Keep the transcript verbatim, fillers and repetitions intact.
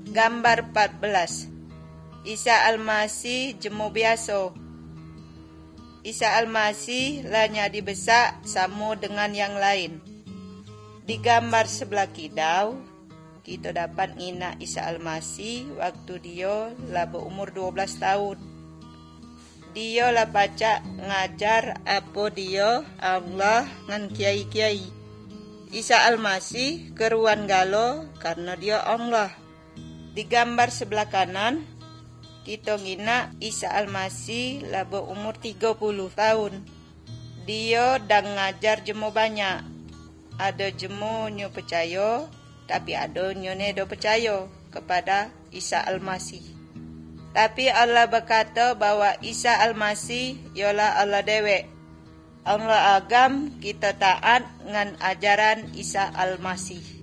Gambar empat belas. Isa Almasih jemu biasa. Isa Almasih lanya dibesak sama dengan yang lain. Di gambar sebelah kidau, kita dapat ngina Isa Almasih waktu dia lah berumur dua belas tahun. Dia lah baca ngajar apa dia Allah ngan kiai-kiai. Isa Almasih keruan galo karena dia Allah. Di gambar sebelah kanan, kita ngina Isa Almasih lah berumur tiga puluh tahun. Dia dang ngajar jemu banyak. Ada jemu nyo percaya, tapi ada nyo ne do percaya kepada Isa Almasih. Tapi Allah berkata bahwa Isa Almasih ialah Allah dewek. Allah agam kita taat ngan ajaran Isa Almasih.